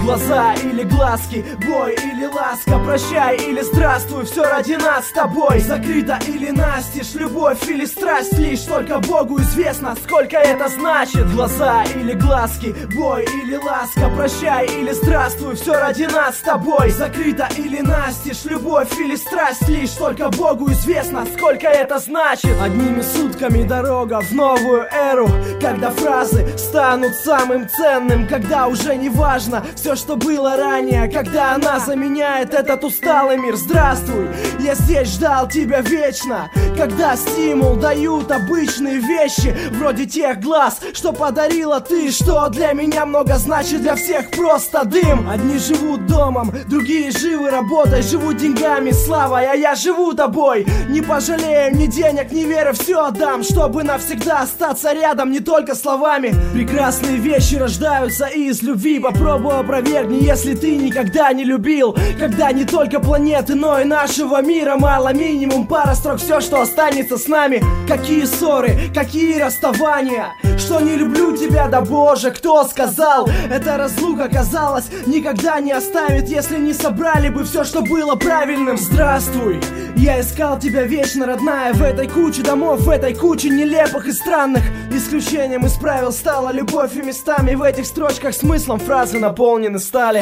Глаза или глазки, бой или ласка, прощай или здравствуй, все ради нас с тобой. Закрыто или настежь, любовь или страсть, лишь только Богу известно, сколько это значит. Глаза или глазки, бой или ласка, прощай или здравствуй, все ради нас с тобой. Закрыто или настежь, любовь или страсть, лишь только Богу известно, сколько это значит. Одними сутками дорога в новую эру, когда фразы станут самым ценным, когда уже не важно все, что было ранее, когда она заменяет этот усталый мир. Здравствуй, я здесь ждал тебя вечно, когда стимул дают обычные вещи, вроде тех глаз, что подарила ты, что для меня много значит, для всех просто дым. Одни живут домом, другие живы работой, живут деньгами, славой, а я живу тобой. Не пожалею ни денег, ни веры, все отдам, чтобы навсегда остаться рядом, не только словами. Прекрасные вещи рождаются из любви, попробуй опровергни, если ты никогда не любил. Когда не только планеты, но и нашего мира мало, минимум пара строк, все, что останется с нами. Какие ссоры, какие расставания, что не люблю тебя, да боже, кто сказал? Эта разлука, казалось, никогда не оставит, если не собрали бы все, что было правильным. Здравствуй, я искал тебя вечно, родная, в этой куче домов, в этой куче нелепых и странных. Исключением из правил стала любовь, и местами в этих строчках смыслом фразы наполнены стали.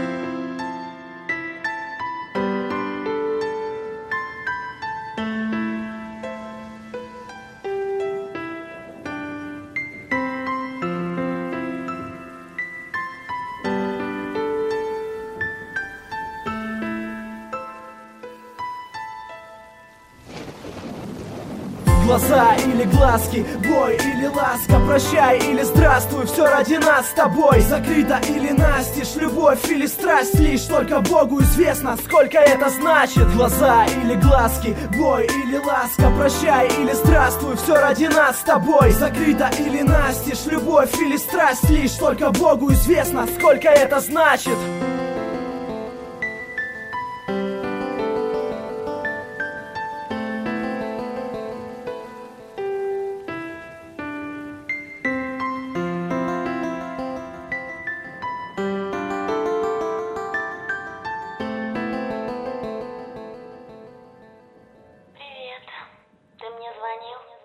Глаза или глазки, бой или ласка, прощай или здравствуй, все ради нас с тобой. Закрыто или настежь, любовь или страсть, лишь только Богу известно, сколько это значит. Глаза или глазки, бой или ласка, прощай или здравствуй, все ради нас с тобой. Закрыто или настежь, любовь или страсть, лишь только Богу известно, сколько это значит. Ты мне звонил?